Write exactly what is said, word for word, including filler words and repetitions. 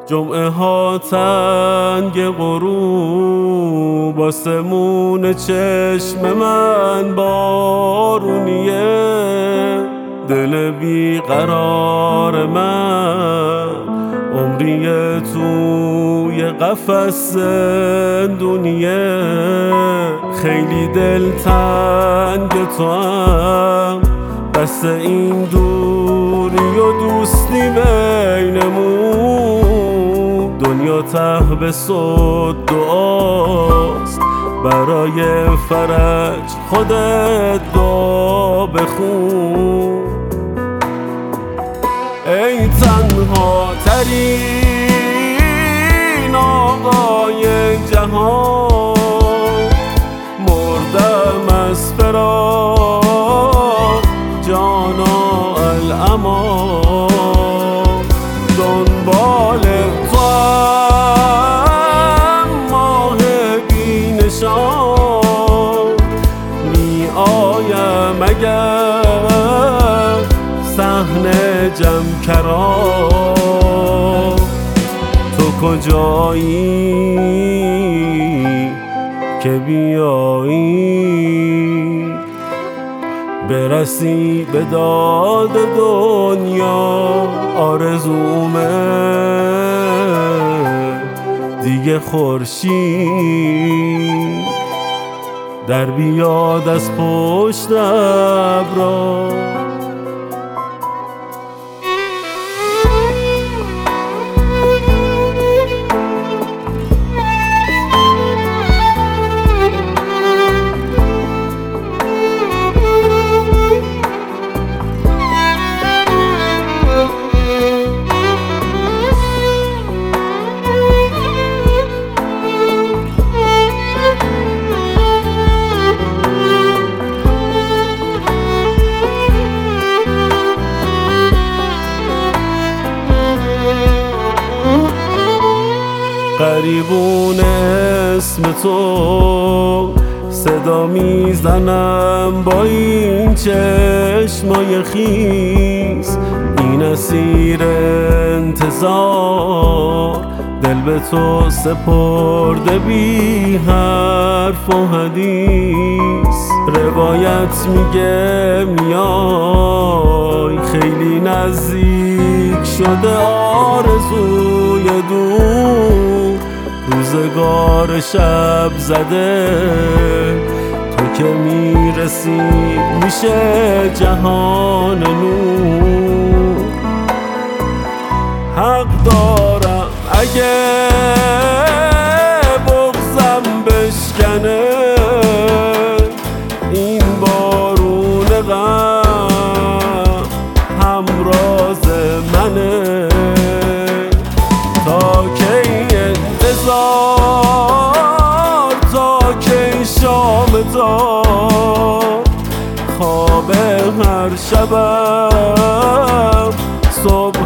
جمعه ها تنگ غروب، آسمون چشم من بارونیه، دل بیقرار من عمریه توی قفس زندونیه. خیلی دلتنگ تو هم، بس این دوری و دوستی بینمون، دنیا ته به صد دعاست، برای فرج خودت دعا بخون. ای تنها ترین آقای جهان، مردم از فراق جانا الامان، دنبال تو هم ماه بینشان، می آیم اگر صحنه جمع کران. تو کجایی که بیایی برسی به داد دنیا؟ آرزومه دیگه خورشید در بیاد از پشت ابرا. قریبون اسم تو صدا میزنم با این چشمای خیس، این اسیر انتظار دل به تو سپرده بی حرف و حدیث. روایت میگه میای خیلی نزدیک شده آرزوی دور، روزگار شب زده تو که میرسی میشه جهان نور. حق دارم اگه بغضم بشکنه، این بارون غم همراز منه، تا کی انتظار، تا کی شام تا خواب هر شبم صبح